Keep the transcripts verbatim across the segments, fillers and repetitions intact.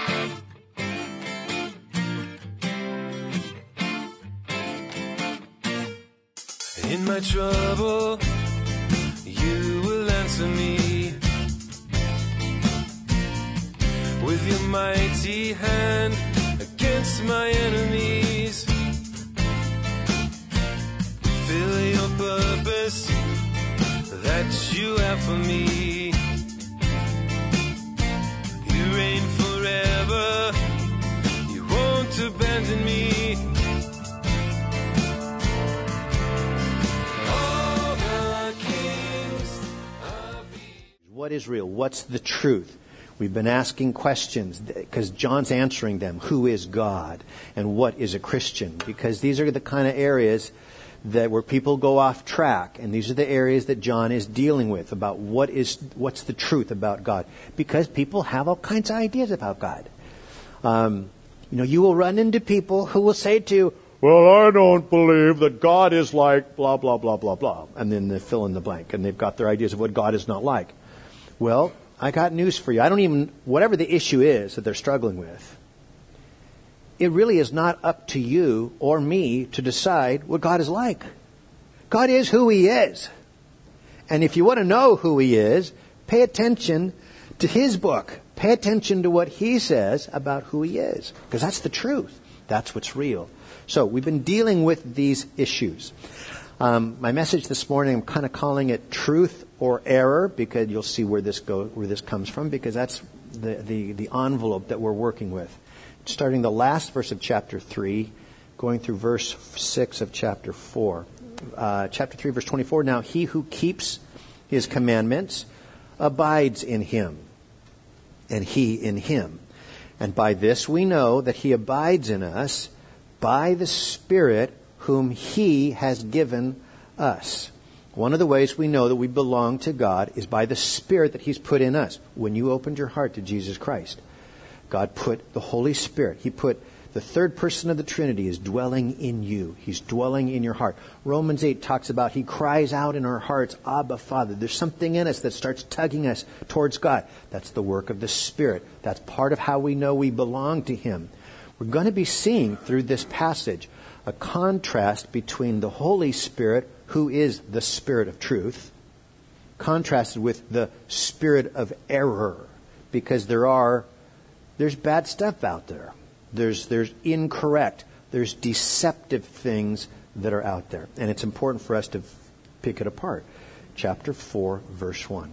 In my trouble, you will answer me with your mighty hand against my enemies. Fill your purpose that you have for me. You reign forever, you won't abandon me. What is real? What's the truth? We've been asking questions because John's answering them. Who is God? And what is a Christian? Because these are the kind of areas that where people go off track. And these are the areas that John is dealing with about what is what's the truth about God. Because people have all kinds of ideas about God. Um, you know, you will run into people who will say to you, well, I don't believe that God is like blah, blah, blah, blah, blah. And then they fill in the blank. And they've got their ideas of what God is not like. Well, I got news for you. I don't even, whatever the issue is that they're struggling with, it really is not up to you or me to decide what God is like. God is who He is. And if you want to know who He is, pay attention to His book. Pay attention to what He says about who He is. Because that's the truth. That's what's real. So we've been dealing with these issues. Um, my message this morning, I'm kind of calling it truth or error, because you'll see where this go, where this comes from, because that's the, the, the envelope that we're working with. Starting the last verse of chapter three, going through verse six of chapter four. Uh, chapter three, verse twenty-four, now he who keeps His commandments abides in Him, and He in him. And by this we know that He abides in us by the Spirit whom He has given us. One of the ways we know that we belong to God is by the Spirit that He's put in us. When you opened your heart to Jesus Christ, God put the Holy Spirit. He put the third person of the Trinity is dwelling in you. He's dwelling in your heart. Romans eight talks about He cries out in our hearts, Abba, Father. There's something in us that starts tugging us towards God. That's the work of the Spirit. That's part of how we know we belong to Him. We're going to be seeing through this passage a contrast between the Holy Spirit, who is the Spirit of truth, contrasted with the spirit of error, because there are there's bad stuff out there. There's there's incorrect, there's deceptive things that are out there, and it's important for us to pick it apart. Chapter four, verse one.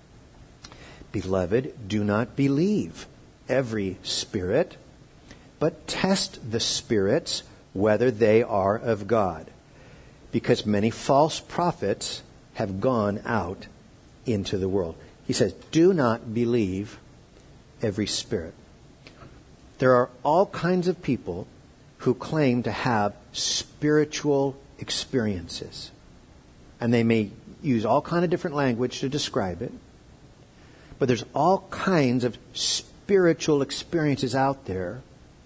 Beloved, do not believe every spirit, but test the spirits whether they are of God, because many false prophets have gone out into the world. He says, do not believe every spirit. There are all kinds of people who claim to have spiritual experiences. And they may use all kind of different language to describe it. But there's all kinds of spiritual experiences out there.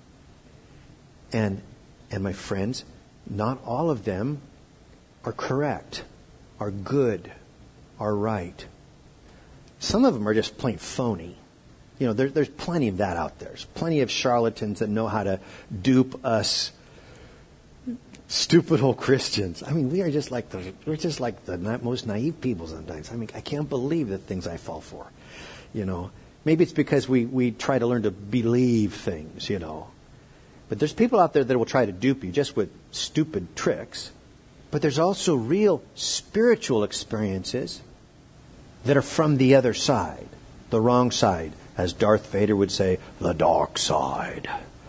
And And my friends, not all of them are correct, are good, are right. Some of them are just plain phony. You know, there, there's plenty of that out there. There's plenty of charlatans that know how to dupe us stupid old Christians. I mean, we are just like the we're just like the most naive people sometimes. I mean, I can't believe the things I fall for. You know, maybe it's because we, we try to learn to believe things, you know. But there's people out there that will try to dupe you just with stupid tricks. But there's also real spiritual experiences that are from the other side, the wrong side. As Darth Vader would say, the dark side.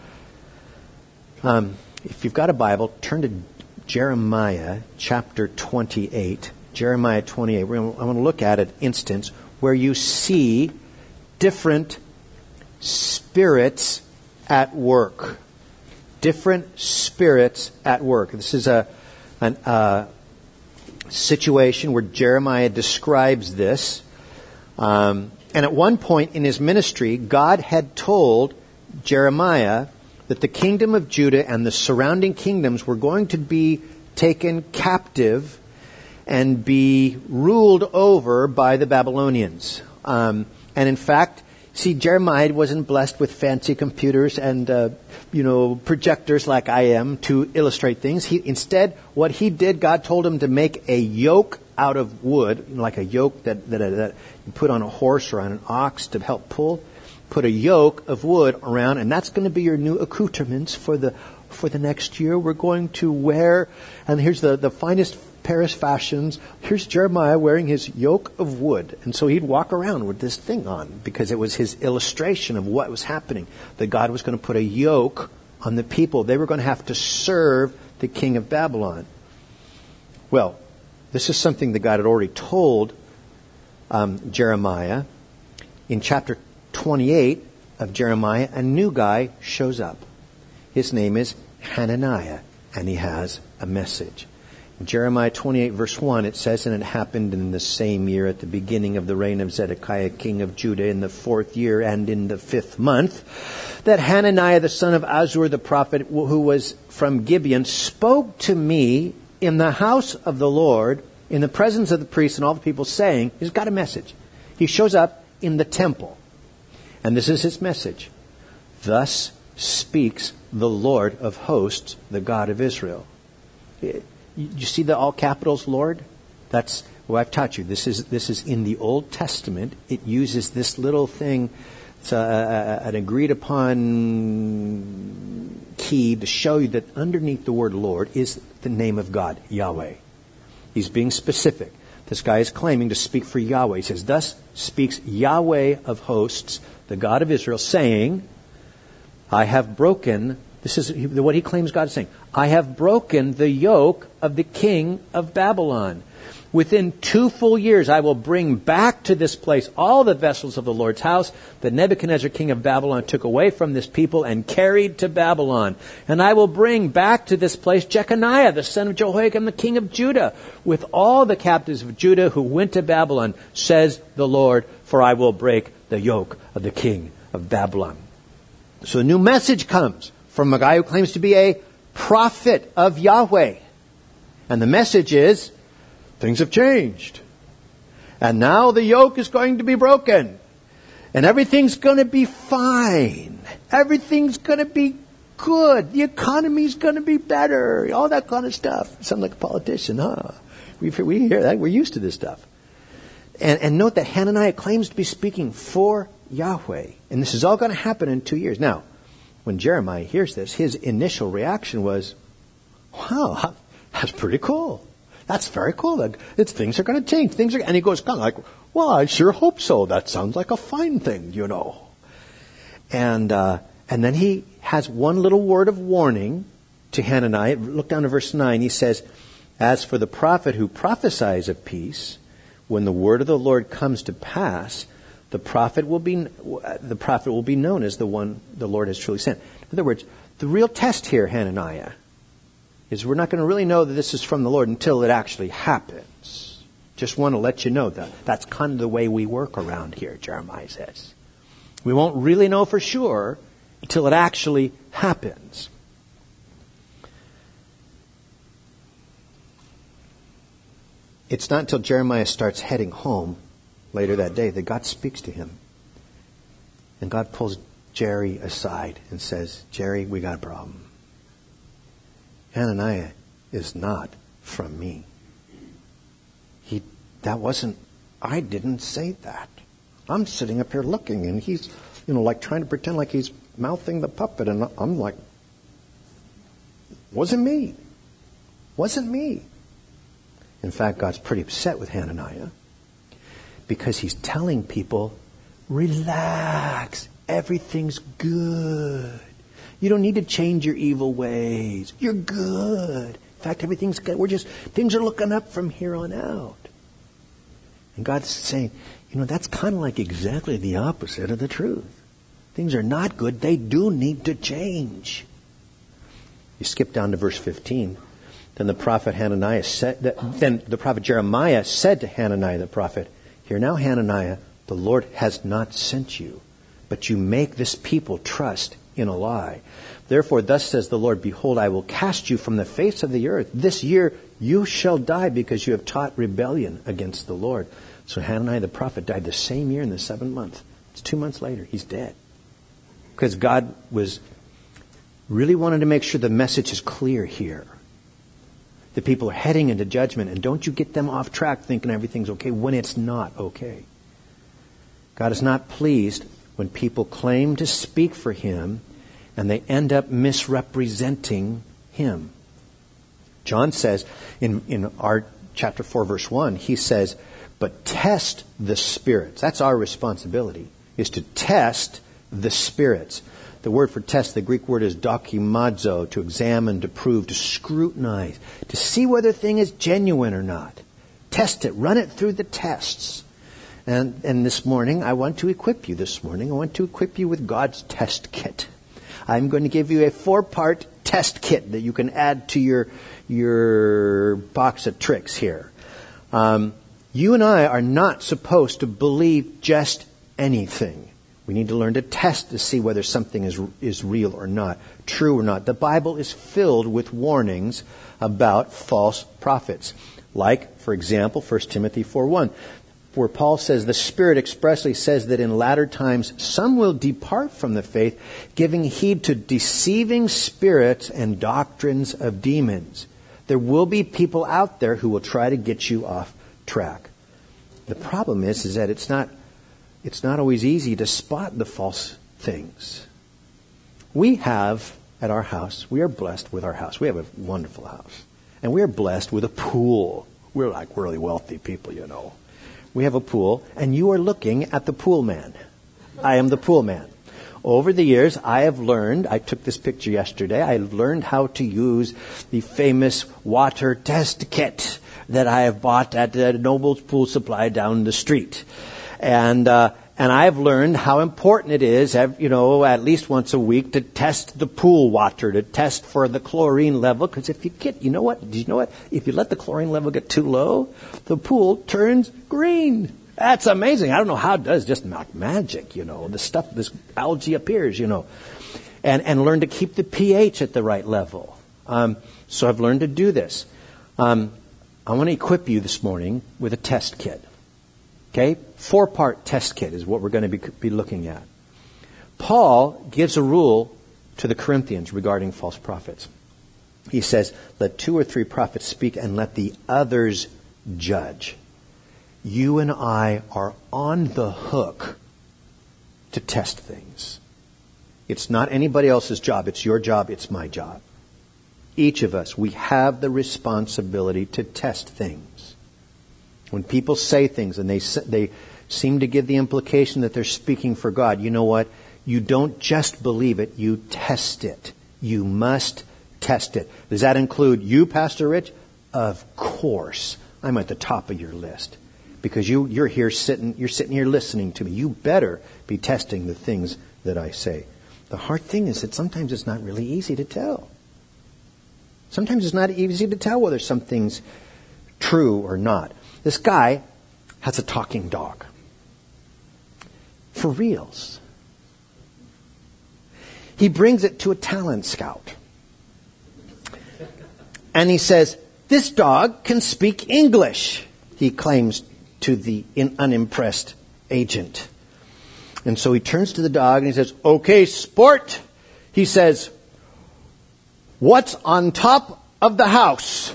Um, if you've got a Bible, turn to Jeremiah chapter twenty-eight. Jeremiah twenty-eight. We're gonna, I want to look at an instance where you see different spirits at work. Different spirits at work. This is a an, uh, situation where Jeremiah describes this. Um, and at one point in his ministry, God had told Jeremiah that the kingdom of Judah and the surrounding kingdoms were going to be taken captive and be ruled over by the Babylonians. Um, and in fact, See, Jeremiah wasn't blessed with fancy computers and, uh, you know, projectors like I am to illustrate things. He, instead, what he did, God told him to make a yoke out of wood, you know, like a yoke that, that, that you put on a horse or on an ox to help pull. Put a yoke of wood around, and that's going to be your new accoutrements for the for the next year. We're going to wear, and here's the, the finest Paris fashions. Here's Jeremiah wearing his yoke of wood. And so he'd walk around with this thing on because it was his illustration of what was happening. That God was going to put a yoke on the people. They were going to have to serve the king of Babylon. Well, this is something that God had already told um, Jeremiah. In chapter twenty-eight of Jeremiah, a new guy shows up. His name is Hananiah, and he has a message. In Jeremiah twenty-eight, verse one, it says, "And it happened in the same year, at the beginning of the reign of Zedekiah, king of Judah, in the fourth year and in the fifth month, that Hananiah, the son of Azur, the prophet, who was from Gibeon, spoke to me in the house of the Lord, in the presence of the priests and all the people, saying," he's got a message. He shows up in the temple. And this is his message. "Thus speaks the Lord of hosts, the God of Israel." You see the all capitals Lord? That's what I've taught you. This is this is in the Old Testament. It uses this little thing. It's a, a, an agreed upon key to show you that underneath the word Lord is the name of God, Yahweh. He's being specific. This guy is claiming to speak for Yahweh. He says, "Thus speaks Yahweh of hosts, the God of Israel, saying, I have broken," this is what he claims God is saying, "I have broken the yoke of the king of Babylon. Within two full years I will bring back to this place all the vessels of the Lord's house that Nebuchadnezzar, king of Babylon, took away from this people and carried to Babylon. And I will bring back to this place Jeconiah, the son of Jehoiakim, the king of Judah, with all the captives of Judah who went to Babylon, says the Lord, for I will break the yoke of the king of Babylon." So a new message comes from a guy who claims to be a prophet of Yahweh. And the message is, things have changed. And now the yoke is going to be broken. And everything's going to be fine. Everything's going to be good. The economy's going to be better. All that kind of stuff. Sound like a politician, huh? We, we hear that. We're used to this stuff. And, and note that Hananiah claims to be speaking for Yahweh. And this is all going to happen in two years. Now, when Jeremiah hears this, his initial reaction was, wow, that's pretty cool. That's very cool. It's, things are going to change. Things are, and he goes kind of like, well, I sure hope so. That sounds like a fine thing, you know. And uh, and then he has one little word of warning to Hananiah. Look down to verse nine. He says, "As for the prophet who prophesies of peace, when the word of the Lord comes to pass, the prophet will be the prophet will be known as the one the Lord has truly sent." In other words, the real test here, Hananiah, is we're not going to really know that this is from the Lord until it actually happens. Just want to let you know that. That's kind of the way we work around here, Jeremiah says. We won't really know for sure until it actually happens. It's not until Jeremiah starts heading home later that day that God speaks to him. And God pulls Jerry aside and says, "Jerry, we got a problem. Hananiah is not from me. He, that wasn't, I didn't say that. I'm sitting up here looking and he's, you know, like trying to pretend like he's mouthing the puppet, and I'm like, wasn't me. Wasn't me." In fact, God's pretty upset with Hananiah because he's telling people, relax, everything's good. You don't need to change your evil ways. You're good. In fact, everything's good. We're just, things are looking up from here on out. And God's saying, you know, that's kind of like exactly the opposite of the truth. Things are not good. They do need to change. You skip down to verse fifteen. Then the prophet Hananiah said, then the prophet Jeremiah said to Hananiah the prophet, "Hear now, Hananiah, the Lord has not sent you, but you make this people trust in a lie. Therefore, thus says the Lord, behold, I will cast you from the face of the earth. This year you shall die because you have taught rebellion against the Lord." So Hananiah the prophet died the same year in the seventh month. It's two months later. He's dead. Because God was really wanted to make sure the message is clear here. The people are heading into judgment, and don't you get them off track thinking everything's okay when it's not okay. God is not pleased when people claim to speak for Him and they end up misrepresenting Him. John says in, in our chapter four, verse one, he says, but test the spirits. That's our responsibility, is to test the spirits. The word for test, the Greek word is dokimazo, to examine, to prove, to scrutinize, to see whether a thing is genuine or not. Test it, run it through the tests. And, and this morning, I want to equip you this morning. I want to equip you with God's test kit. I'm going to give you a four-part test kit that you can add to your, your box of tricks here. Um, you and I are not supposed to believe just anything. We need to learn to test to see whether something is is real or not, true or not. The Bible is filled with warnings about false prophets. Like, for example, First Timothy four one, where Paul says, the Spirit expressly says that in latter times some will depart from the faith, giving heed to deceiving spirits and doctrines of demons. There will be people out there who will try to get you off track. The problem is, is that it's not It's not always easy to spot the false things. We have at our house, we are blessed with our house. We have a wonderful house. And we are blessed with a pool. We're like really wealthy people, you know. We have a pool, and you are looking at the pool man. I am the pool man. Over the years, I have learned, I took this picture yesterday, I learned how to use the famous water test kit that I have bought at uh, Noble's Pool Supply down the street. And uh, and I've learned how important it is, you know, at least once a week to test the pool water, to test for the chlorine level. Because if you get, you know what? Did you know what? If you let the chlorine level get too low, the pool turns green. That's amazing. I don't know how it does. Just not magic, you know. The stuff, this algae appears, you know. And and learn to keep the pH at the right level. Um, so I've learned to do this. Um, I want to equip you this morning with a test kit. Okay? Four-part test kit is what we're going to be, be looking at. Paul gives a rule to the Corinthians regarding false prophets. He says, let two or three prophets speak and let the others judge. You and I are on the hook to test things. It's not anybody else's job. It's your job. It's my job. Each of us, we have the responsibility to test things. When people say things and they they seem to give the implication that they're speaking for God, you know what? You don't just believe it, you test it. You must test it. Does that include you, Pastor Rich? Of course. I'm at the top of your list. Because you, you're here sitting, you're sitting here listening to me. You better be testing the things that I say. The hard thing is that sometimes it's not really easy to tell. Sometimes it's not easy to tell whether something's true or not. This guy has a talking dog. For reals. He brings it to a talent scout. And he says, this dog can speak English, he claims to the unimpressed agent. And so he turns to the dog and he says, okay, sport. He says, what's on top of the house?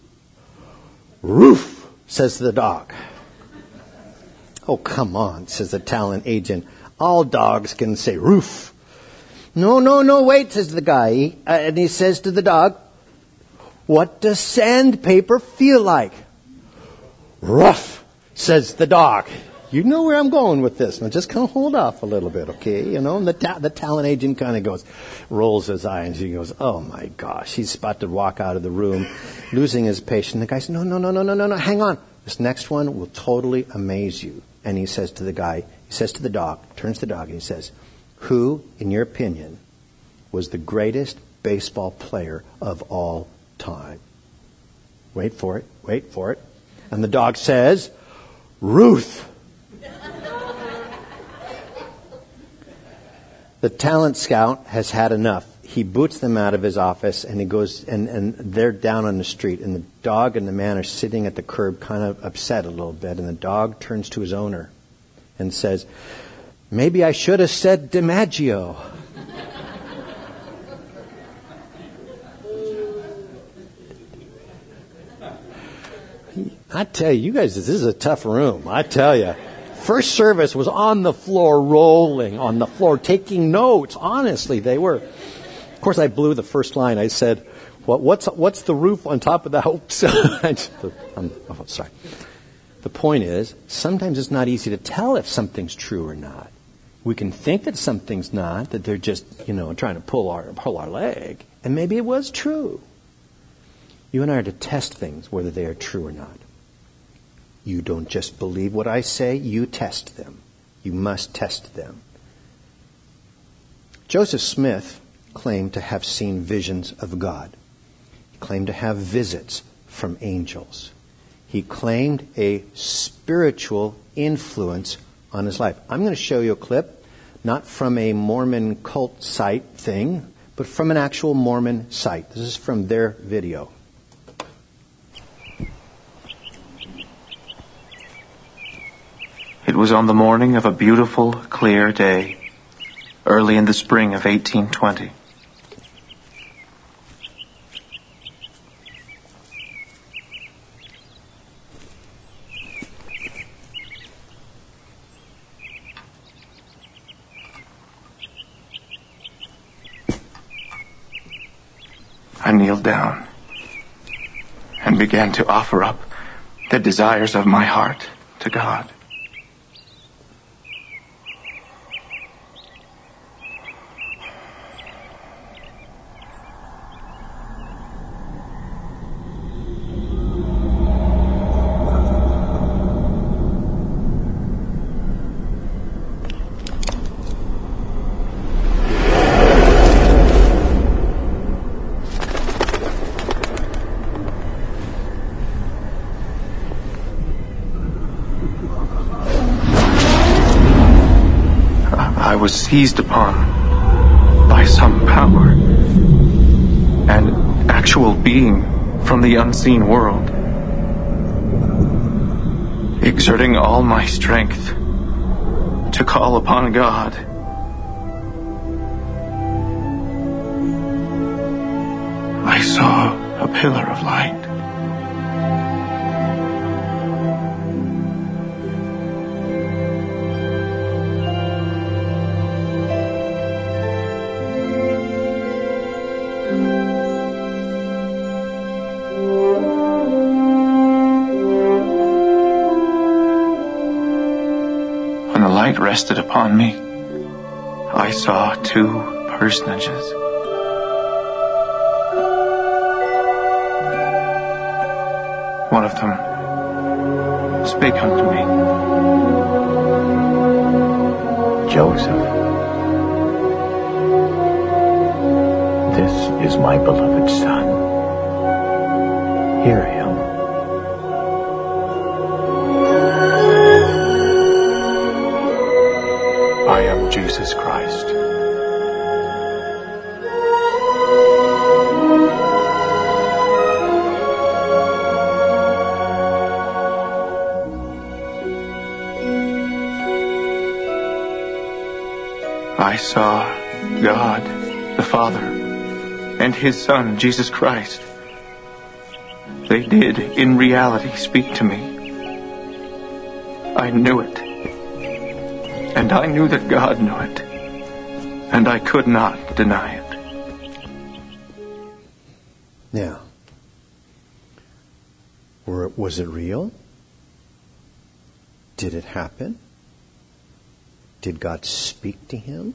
Roof, says the dog. Oh, come on, says the talent agent. All dogs can say roof. No, no, no, wait, says the guy. Uh, and he says to the dog, what does sandpaper feel like? Rough, says the dog. You know where I'm going with this. Now just kind of hold off a little bit, okay? You know, and the, ta- the talent agent kind of goes, rolls his eyes, and he goes, oh my gosh, he's about to walk out of the room, losing his patience. The guy says, no, no, no, no, no, no, no, hang on. This next one will totally amaze you. And he says to the guy, he says to the dog, turns to the dog, and he says, who, in your opinion, was the greatest baseball player of all time? Wait for it, wait for it. And the dog says, Ruth. The talent scout has had enough. He boots them out of his office, and he goes, and, and they're down on the street, and the dog and the man are sitting at the curb, kind of upset a little bit, and the dog turns to his owner and says, Maybe I should have said DiMaggio. I tell you, you guys, this is a tough room. I tell you. First service was on the floor, rolling on the floor, taking notes. Honestly, they were. Of course, I blew the first line. I said, what, what's what's the roof on top of the house? I'm, oh, sorry. The point is, sometimes it's not easy to tell if something's true or not. We can think that something's not, that they're just, you know, trying to pull our pull our leg. And maybe it was true. You and I are to test things, whether they are true or not. You don't just believe what I say, you test them. You must test them. Joseph Smith claimed to have seen visions of God. He claimed to have visits from angels. He claimed a spiritual influence on his life. I'm going to show you a clip, not from a Mormon cult site thing, but from an actual Mormon site. This is from their video. It was on the morning of a beautiful, clear day, early in the spring of eighteen twenty. I kneeled down and began to offer up the desires of my heart to God. I was seized upon by some power, an actual being from the unseen world, exerting all my strength to call upon God. I saw a pillar of light. When the light rested upon me, I saw two personages. One of them spake unto me, Joseph, this is my beloved son. Hear him. I am Jesus Christ. I saw God, the Father, and His Son, Jesus Christ. They did, in reality, speak to me. I knew it. And I knew that God knew it. And I could not deny it. Now, were, was it real? Did it happen? Did God speak to him?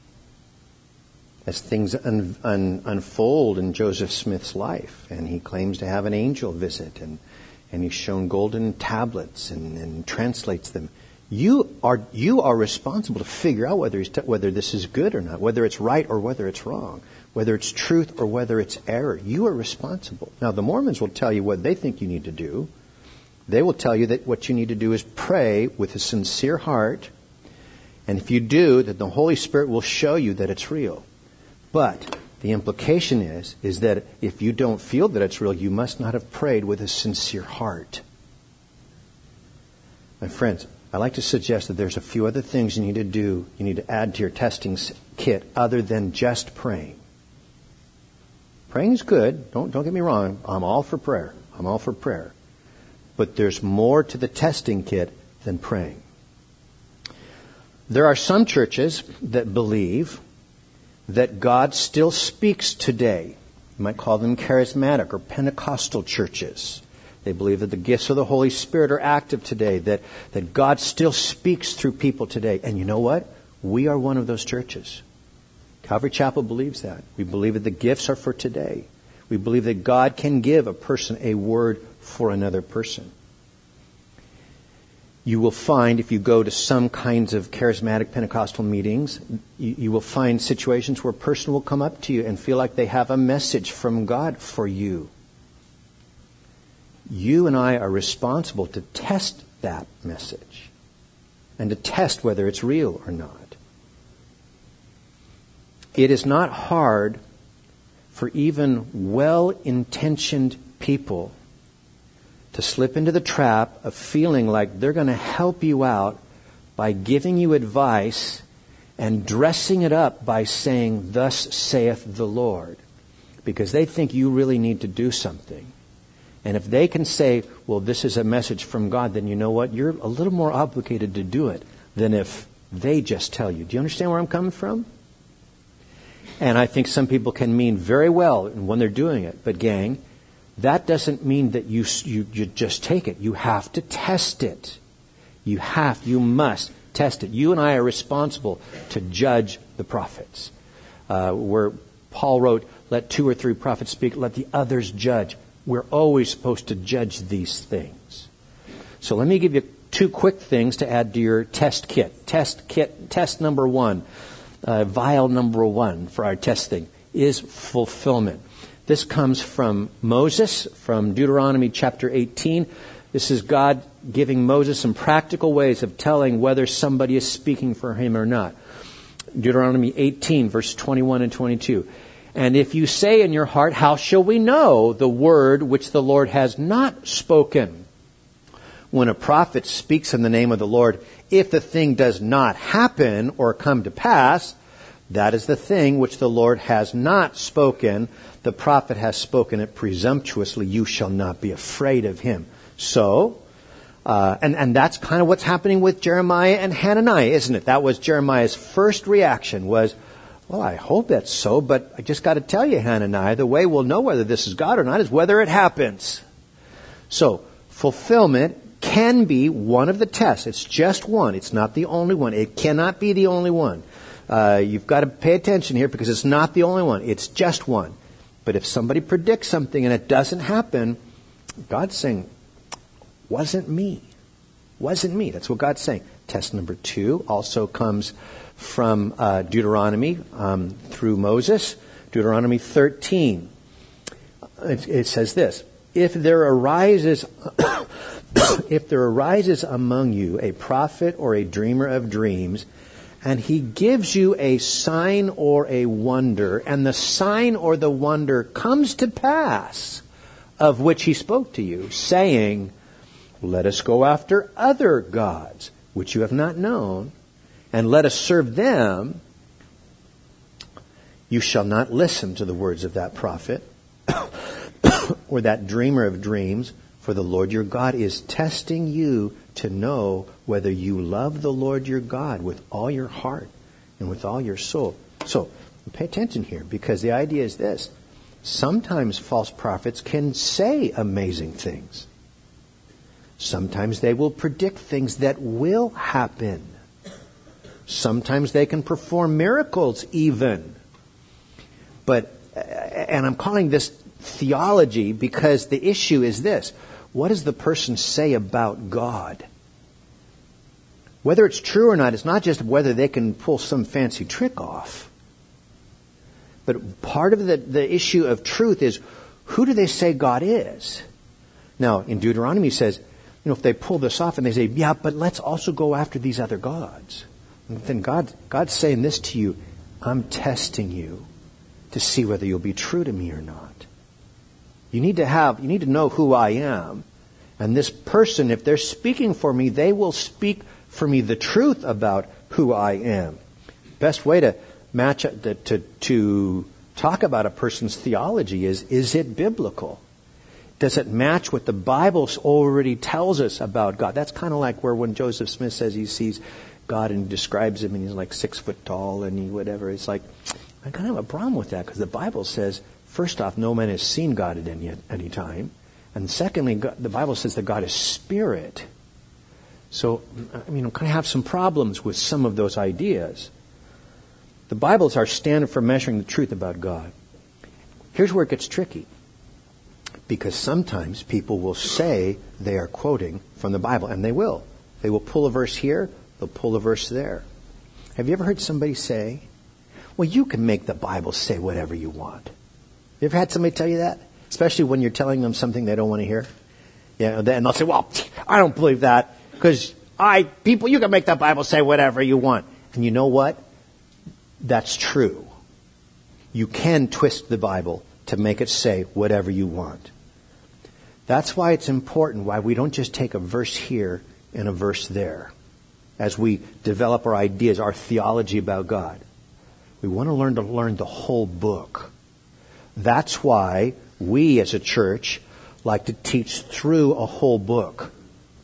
As things un, un, unfold in Joseph Smith's life, and he claims to have an angel visit, and, and he's shown golden tablets and, and translates them. You are you are responsible to figure out whether he's t- whether this is good or not, whether it's right or whether it's wrong, whether it's truth or whether it's error. You are responsible. Now, the Mormons will tell you what they think you need to do. They will tell you that what you need to do is pray with a sincere heart. And if you do, that the Holy Spirit will show you that it's real. But the implication is, is that if you don't feel that it's real, you must not have prayed with a sincere heart. My friends, I like to suggest that there's a few other things you need to do, you need to add to your testing kit other than just praying. Praying is good. Don't, don't get me wrong. I'm all for prayer. I'm all for prayer. But there's more to the testing kit than praying. There are some churches that believe that God still speaks today. You might call them charismatic or Pentecostal churches. They believe that the gifts of the Holy Spirit are active today, that, that God still speaks through people today. And you know what? We are one of those churches. Calvary Chapel believes that. We believe that the gifts are for today. We believe that God can give a person a word for another person. You will find, if you go to some kinds of charismatic Pentecostal meetings, you, you will find situations where a person will come up to you and feel like they have a message from God for you. You and I are responsible to test that message and to test whether it's real or not. It is not hard for even well-intentioned people to slip into the trap of feeling like they're going to help you out by giving you advice and dressing it up by saying, "Thus saith the Lord," because they think you really need to do something. And if they can say, well, this is a message from God, then you know what? You're a little more obligated to do it than if they just tell you. Do you understand where I'm coming from? And I think some people can mean very well when they're doing it. But gang, that doesn't mean that you, you, you just take it. You have to test it. You have, you must test it. You and I are responsible to judge the prophets. Uh, where Paul wrote, let two or three prophets speak, let the others judge. We're always supposed to judge these things. So let me give you two quick things to add to your test kit. Test kit, test number one, uh, vial number one for our testing is fulfillment. This comes from Moses, from Deuteronomy chapter eighteen. This is God giving Moses some practical ways of telling whether somebody is speaking for him or not. Deuteronomy eighteen, verse twenty-one and twenty-two. And if you say in your heart, how shall we know the word which the Lord has not spoken? When a prophet speaks in the name of the Lord, if the thing does not happen or come to pass, that is the thing which the Lord has not spoken. The prophet has spoken it presumptuously. You shall not be afraid of him. So, uh, and, and that's kind of what's happening with Jeremiah and Hananiah, isn't it? That was Jeremiah's first reaction was, well, I hope that's so, but I just got to tell you, Hananiah, the way we'll know whether this is God or not is whether it happens. So, fulfillment can be one of the tests. It's just one. It's not the only one. It cannot be the only one. Uh, you've got to pay attention here because it's not the only one. It's just one. But if somebody predicts something and it doesn't happen, God's saying, wasn't me. Wasn't me. That's what God's saying. Test number two also comes from uh, Deuteronomy um, through Moses. Deuteronomy thirteen. It, it says this: If there arises, if there arises among you a prophet or a dreamer of dreams, and he gives you a sign or a wonder, and the sign or the wonder comes to pass, of which he spoke to you, saying, let us go after other gods, which you have not known, and let us serve them, you shall not listen to the words of that prophet or that dreamer of dreams, for the Lord your God is testing you to know whether you love the Lord your God with all your heart and with all your soul. So, pay attention here, because the idea is this. Sometimes false prophets can say amazing things. Sometimes they will predict things that will happen. Sometimes they can perform miracles even. But, and I'm calling this theology because the issue is this. What does the person say about God? Whether it's true or not, it's not just whether they can pull some fancy trick off. But part of the, the issue of truth is, who do they say God is? Now, in Deuteronomy it says, you know, if they pull this off and they say, yeah, but let's also go after these other gods. And then God, God's saying this to you, I'm testing you to see whether you'll be true to me or not. You need to have, you need to know who I am. And this person, if they're speaking for me, they will speak for me the truth about who I am. Best way to match to, to, to talk about a person's theology is, is it biblical? Does it match what the Bible already tells us about God? That's kind of like where when Joseph Smith says he sees God and describes him and he's like six foot tall and he whatever. It's like, I kind of have a problem with that because the Bible says, first off, no man has seen God at any, any time. And secondly, God, the Bible says that God is spirit. So, I mean, I kind of have some problems with some of those ideas. The Bible is our standard for measuring the truth about God. Here's where it gets tricky. Because sometimes people will say they are quoting from the Bible, and they will. They will pull a verse here, they'll pull a verse there. Have you ever heard somebody say, well, you can make the Bible say whatever you want? You ever had somebody tell you that? Especially when you're telling them something they don't want to hear? Yeah, and they'll say, well, I don't believe that, because I, people, you can make the Bible say whatever you want. And you know what? That's true. You can twist the Bible to make it say whatever you want. That's why it's important why we don't just take a verse here and a verse there as we develop our ideas, our theology about God. We want to learn to learn the whole book. That's why we as a church like to teach through a whole book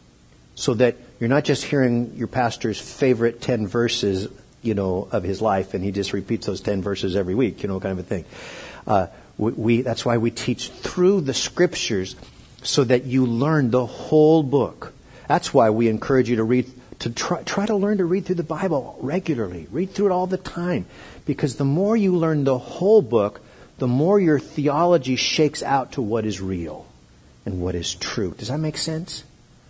so that you're not just hearing your pastor's favorite ten verses, you know, of his life and he just repeats those ten verses every week, you know, kind of a thing. Uh, we, we that's why we teach through the Scriptures so that you learn the whole book. That's why we encourage you to read, to try, try to learn to read through the Bible regularly. Read through it all the time. Because the more you learn the whole book, the more your theology shakes out to what is real and what is true. Does that make sense?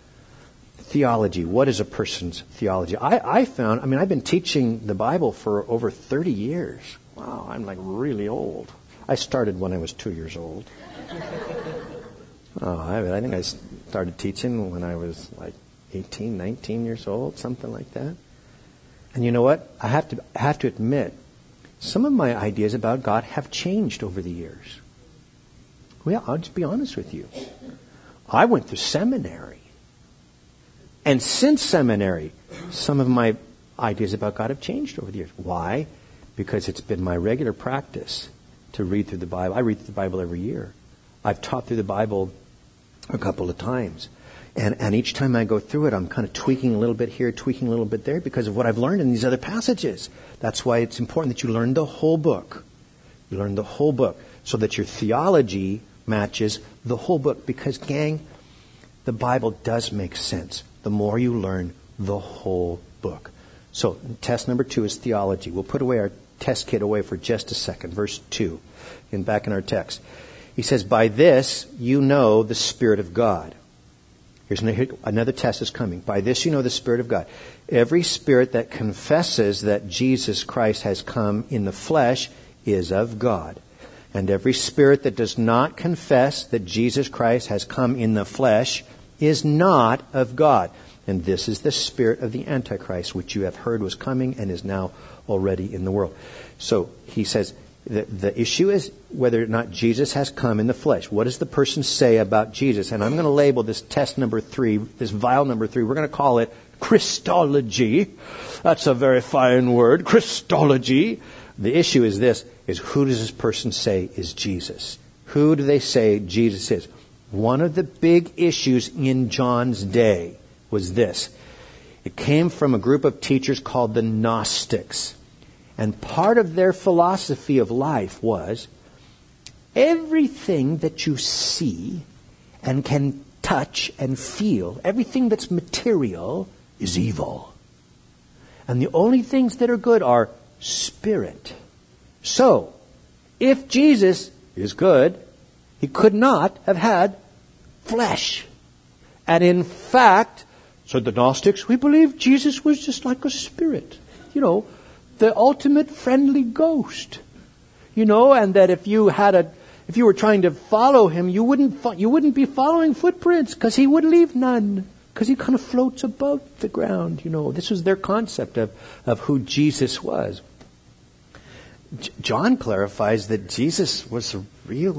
Theology. What is a person's theology? I, I found, I mean, I've been teaching the Bible for over thirty years. Wow, I'm like really old. I started when I was two years old. Oh, I, I think I started teaching when I was like eighteen, nineteen years old, something like that. And you know what? I have to I have to admit, some of my ideas about God have changed over the years. Well, I'll just be honest with you. I went through seminary. And since seminary, some of my ideas about God have changed over the years. Why? Because it's been my regular practice to read through the Bible. I read through the Bible every year. I've taught through the Bible a couple of times. And, and each time I go through it, I'm kind of tweaking a little bit here, tweaking a little bit there because of what I've learned in these other passages. That's why it's important that you learn the whole book. You learn the whole book so that your theology matches the whole book. Because, gang, the Bible does make sense the more you learn the whole book. So, test number two is theology. We'll put away our test kit away for just a second. Verse two, and back in our text. He says, by this you know the Spirit of God. Here's another test is coming. By this you know the Spirit of God. Every spirit that confesses that Jesus Christ has come in the flesh is of God. And every spirit that does not confess that Jesus Christ has come in the flesh is not of God. And this is the spirit of the Antichrist, which you have heard was coming and is now already in the world. So he says, The, the issue is whether or not Jesus has come in the flesh. What does the person say about Jesus? And I'm going to label this test number three, this vial number three, we're going to call it Christology. That's a very fine word, Christology. The issue is this, is who does this person say is Jesus? Who do they say Jesus is? One of the big issues in John's day was this. It came from a group of teachers called the Gnostics. And part of their philosophy of life was everything that you see and can touch and feel, everything that's material is evil. And the only things that are good are spirit. So, if Jesus is good, he could not have had flesh. And in fact, said the Gnostics, we believe Jesus was just like a spirit. You know, the ultimate friendly ghost, you know, and that if you had a, if you were trying to follow him, you wouldn't, fo- you wouldn't be following footprints because he would leave none because he kind of floats above the ground, you know. This was their concept of, of who Jesus was. J- John clarifies that Jesus was a real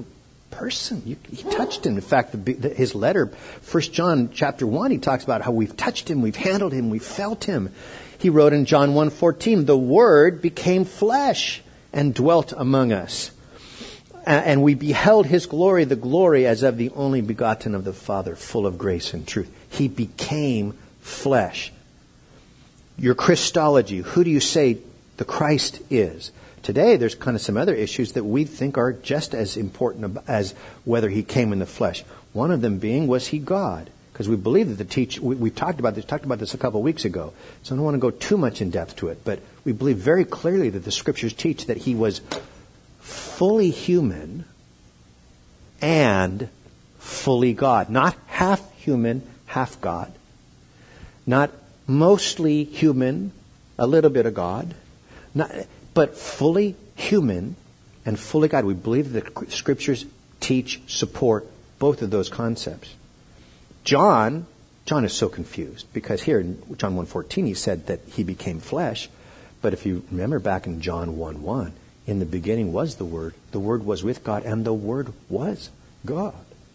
person. You, he touched him. In fact, the, the, his letter, First John chapter one, he talks about how we've touched him, we've handled him, we've felt him. He wrote in John one fourteen, the Word became flesh and dwelt among us. And we beheld his glory, the glory as of the only begotten of the Father, full of grace and truth. He became flesh. Your Christology, who do you say the Christ is? Today, there's kind of some other issues that we think are just as important as whether he came in the flesh. One of them being, was he God? Because we believe that the teach we, we talked about this talked about this a couple of weeks ago, so I don't want to go too much in depth to it. But we believe very clearly that the Scriptures teach that he was fully human and fully God. Not half human, half God. Not mostly human, a little bit of God. Not, but fully human and fully God. We believe that the Scriptures teach, support both of those concepts. John, John is so confused because here in John one fourteen he said that he became flesh. But if you remember back in John one one, in the beginning was the Word. The Word was with God, and the Word was God.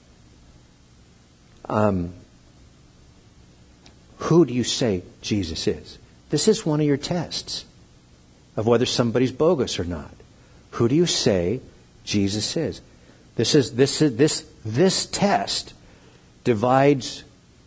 Um, who do you say Jesus is? This is one of your tests of whether somebody's bogus or not. Who do you say Jesus is? This is this is this this test divides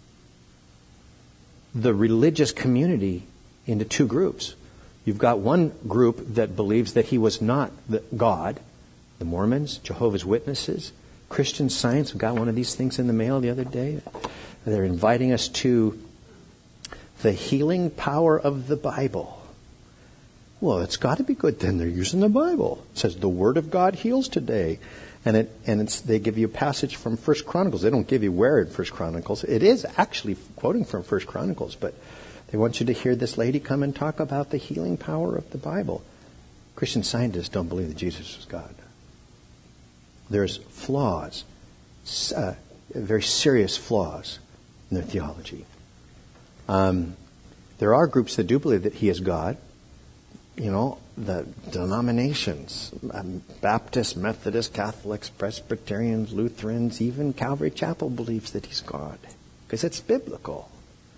the religious community into two groups. You've got one group that believes that he was not the God, the Mormons, Jehovah's Witnesses, Christian Science. We got one of these things in the mail the other day. They're inviting us to the healing power of the Bible. Well, it's got to be good then. They're using the Bible. It says the Word of God heals today. And it and it's they give you a passage from First Chronicles. They don't give you where in First Chronicles. It is actually quoting from First Chronicles, but they want you to hear this lady come and talk about the healing power of the Bible. Christian Scientists don't believe that Jesus is God. There's flaws, uh, very serious flaws in their theology. Um, there are groups that do believe that he is God. You know, the denominations, um, Baptists, Methodists, Catholics, Presbyterians, Lutherans, even Calvary Chapel believes that he's God because it's biblical.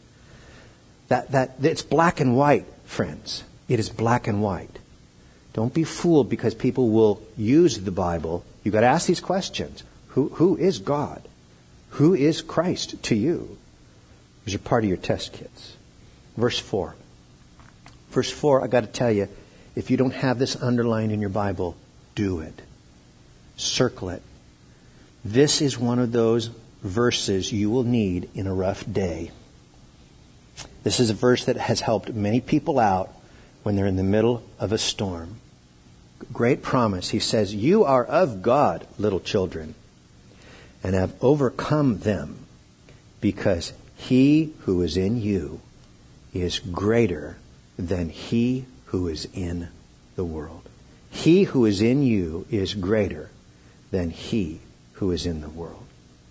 That that it's black and white, friends. It is black and white. Don't be fooled because people will use the Bible. You've got to ask these questions. Who who is God? Who is Christ to you? These are part of your test kits. Verse four. Verse four, I got to tell you, if you don't have this underlined in your Bible, do it. Circle it. This is one of those verses you will need in a rough day. This is a verse that has helped many people out when they're in the middle of a storm. Great promise. He says, you are of God, little children, and have overcome them, because he who is in you is greater than he who is in the world. He who is in you is greater than he who is in the world.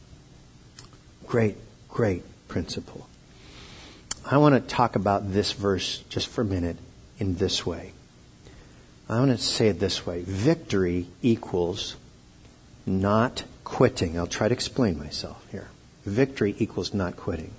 Great, great principle. I want to talk about this verse just for a minute in this way. I want to say it this way. Victory equals not quitting. I'll try to explain myself here. Victory equals not quitting.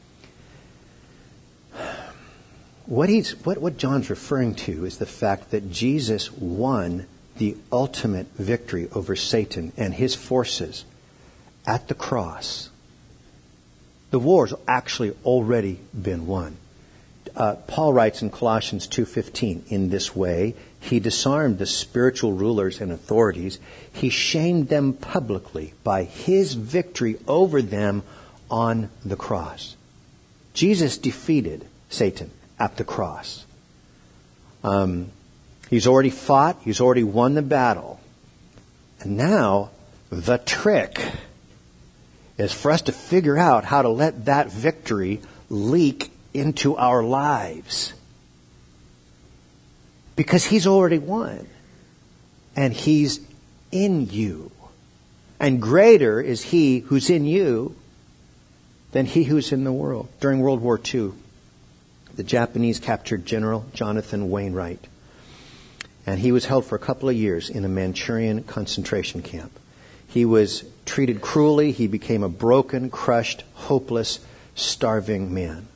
What he's what, what John's referring to is the fact that Jesus won the ultimate victory over Satan and his forces at the cross. The war's actually already been won. Uh, Paul writes in Colossians two fifteen, in this way, he disarmed the spiritual rulers and authorities. He shamed them publicly by his victory over them on the cross. Jesus defeated Satan at the cross. Um, he's already fought. He's already won the battle. And now the trick is for us to figure out how to let that victory leak into our lives. Because he's already won. And he's in you. And greater is he who's in you than he who's in the world. During World War Two, the Japanese captured General Jonathan Wainwright. And he was held for a couple of years in a Manchurian concentration camp. He was treated cruelly. He became a broken, crushed, hopeless, starving man.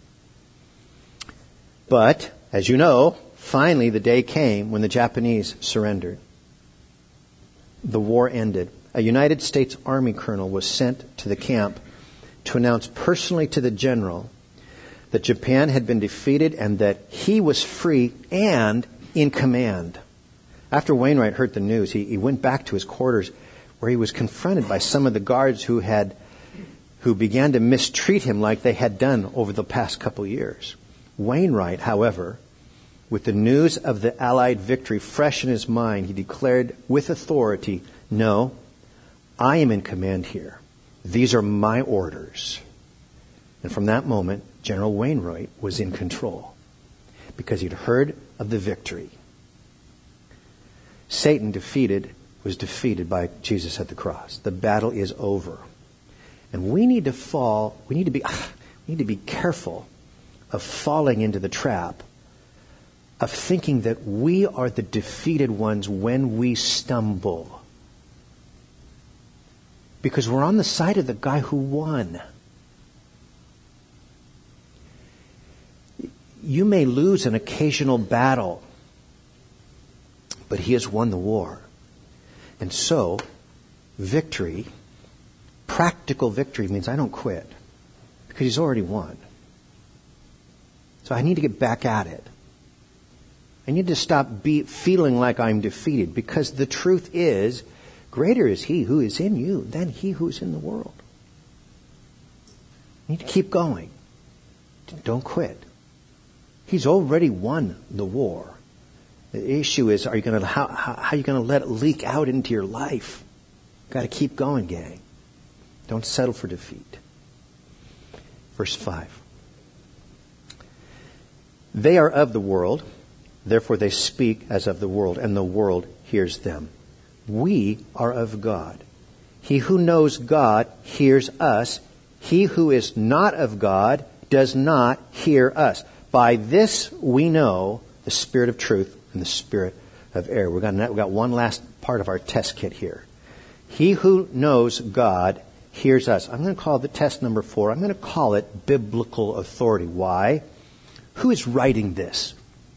But, as you know, finally the day came when the Japanese surrendered. The war ended. A United States Army colonel was sent to the camp to announce personally to the general that Japan had been defeated and that he was free and in command. After Wainwright heard the news, he, he went back to his quarters, where he was confronted by some of the guards who had who began to mistreat him like they had done over the past couple years. Wainwright, however, with the news of the Allied victory fresh in his mind, he declared with authority, "No, I am in command here. These are my orders." And from that moment, General Wainwright was in control because he'd heard of the victory. Satan defeated was defeated by Jesus at the cross. The battle is over. And we need to fall, we need to be we need to be careful of falling into the trap of thinking that we are the defeated ones when we stumble. Because we're on the side of the guy who won. You may lose an occasional battle, but he has won the war. And so, victory, practical victory, means I don't quit because he's already won. So I need to get back at it. I need to stop be, feeling like I'm defeated, because the truth is, greater is he who is in you than he who is in the world. You need to keep going. Don't quit. He's already won the war. The issue is, are you going to how, how, how are you going to let it leak out into your life? Got to keep going, gang. Don't settle for defeat. Verse five. They are of the world, therefore they speak as of the world, and the world hears them. We are of God. He who knows God hears us. He who is not of God does not hear us. By this we know the spirit of truth and the spirit of error. We've got, we've got one last part of our test kit here. He who knows God hears us. I'm going to call the test number four. I'm going to call it biblical authority. Why? Who is writing this?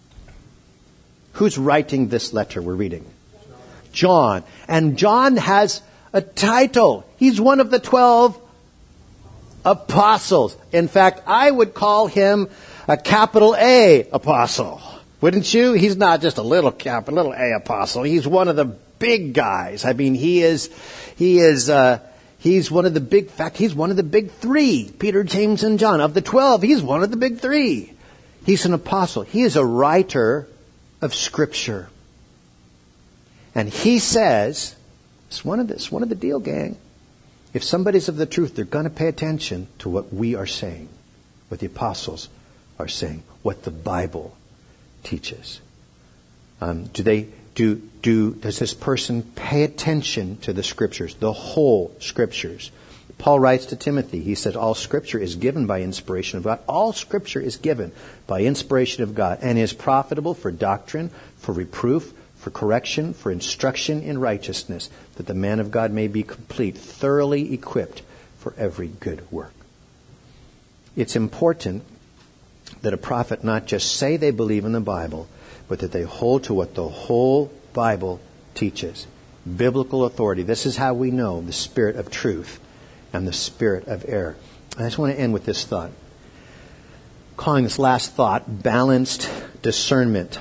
Who's writing this letter we're reading? John. And John has a title. He's one of the twelve apostles. In fact, I would call him a capital A apostle. Wouldn't you? He's not just a little cap, a little A apostle. He's one of the big guys. I mean, he is, he is, uh, he's one of the big, in fact, he's one of the big three. Peter, James, and John. Of the twelve, he's one of the big three. He's an apostle. He is a writer of Scripture. And he says, it's one of the, it's one of the deal, gang. If somebody's of the truth, they're going to pay attention to what we are saying, what the apostles are saying, what the Bible teaches. Um, do they do do does this person pay attention to the Scriptures, the whole Scriptures? Paul writes to Timothy. He says, all Scripture is given by inspiration of God. All Scripture is given by inspiration of God and is profitable for doctrine, for reproof, for correction, for instruction in righteousness, that the man of God may be complete, thoroughly equipped for every good work. It's important that a prophet not just say they believe in the Bible, but that they hold to what the whole Bible teaches. Biblical authority. This is how we know the spirit of truth and the spirit of error. I just want to end with this thought. Calling this last thought balanced discernment.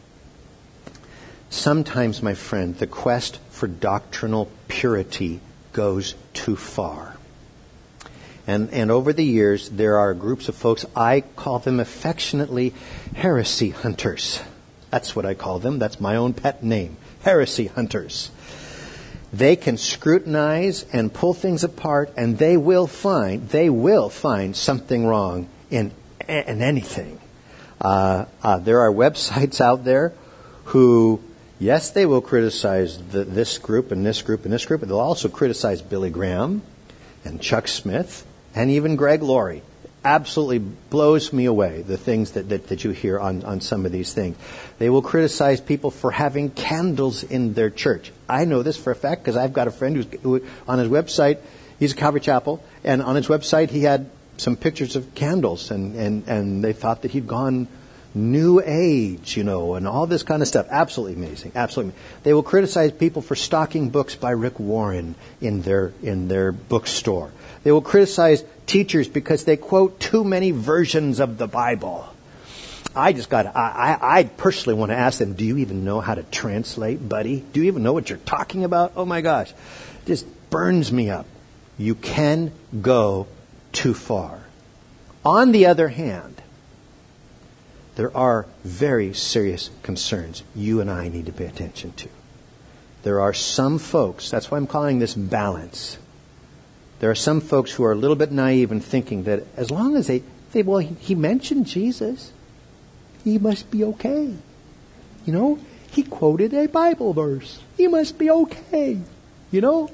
Sometimes, my friend, the quest for doctrinal purity goes too far. And, and over the years, there are groups of folks, I call them affectionately heresy hunters. That's what I call them. That's my own pet name. Heresy hunters. They can scrutinize and pull things apart, and they will find, they will find something wrong in, in anything. Uh, uh, there are websites out there who, yes, they will criticize the, this group and this group and this group, but they'll also criticize Billy Graham and Chuck Smith and even Greg Laurie. absolutely blows me away, the things that, that, that you hear on, on some of these things. They will criticize people for having candles in their church. I know this for a fact because I've got a friend who's who, on his website, he's a Calvary Chapel, and on his website he had some pictures of candles, and, and, and they thought that he'd gone New Age, you know, and all this kind of stuff. Absolutely amazing. Absolutely. They will criticize people for stocking books by Rick Warren in their in their bookstore. They will criticize teachers because they quote too many versions of the Bible. I just got, I, I, I personally want to ask them, do you even know how to translate, buddy? Do you even know what you're talking about? Oh my gosh. It just burns me up. You can go too far. On the other hand, there are very serious concerns you and I need to pay attention to. There are some folks, that's why I'm calling this balance. There are some folks who are a little bit naive in thinking that as long as they, they well, he, he mentioned Jesus, he must be okay. You know, he quoted a Bible verse. He must be okay. You know,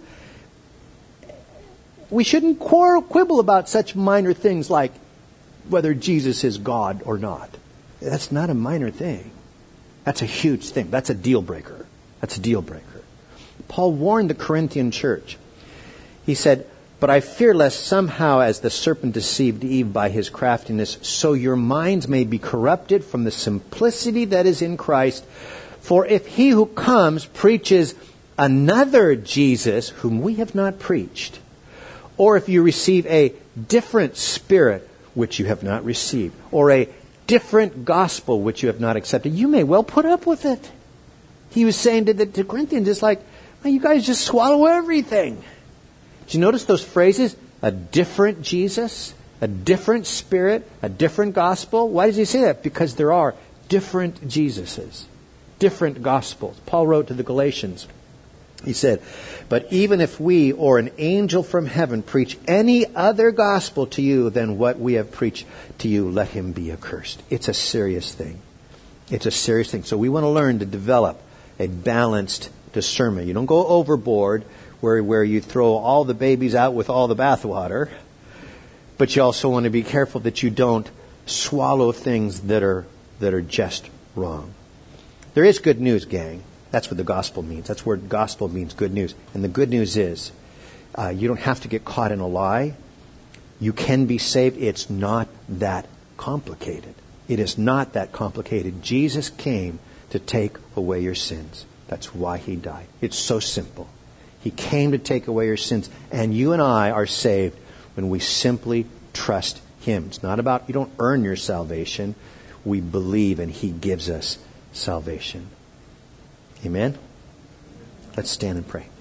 we shouldn't quarrel, quibble about such minor things like whether Jesus is God or not. That's not a minor thing. That's a huge thing. That's a deal breaker. That's a deal breaker. Paul warned the Corinthian church. He said, "But I fear lest somehow as the serpent deceived Eve by his craftiness, so your minds may be corrupted from the simplicity that is in Christ. For if he who comes preaches another Jesus whom we have not preached, or if you receive a different spirit which you have not received, or a different gospel which you have not accepted, you may well put up with it." He was saying to the to Corinthians, it's like, well, you guys just swallow everything. Did you notice those phrases? A different Jesus, a different spirit, a different gospel. Why does he say that? Because there are different Jesuses, different gospels. Paul wrote to the Galatians. He said, "But even if we or an angel from heaven preach any other gospel to you than what we have preached to you, let him be accursed." It's a serious thing. It's a serious thing. So we want to learn to develop a balanced discernment. You don't go overboard where where you throw all the babies out with all the bathwater. But you also want to be careful that you don't swallow things that are that are just wrong. There is good news, gang. That's what the gospel means. That's where gospel means good news. And the good news is uh, you don't have to get caught in a lie. You can be saved. It's not that complicated. It is not that complicated. Jesus came to take away your sins. That's why he died. It's so simple. He came to take away your sins. And you and I are saved when we simply trust him. It's not about, you don't earn your salvation. We believe and he gives us salvation. Amen? Let's stand and pray.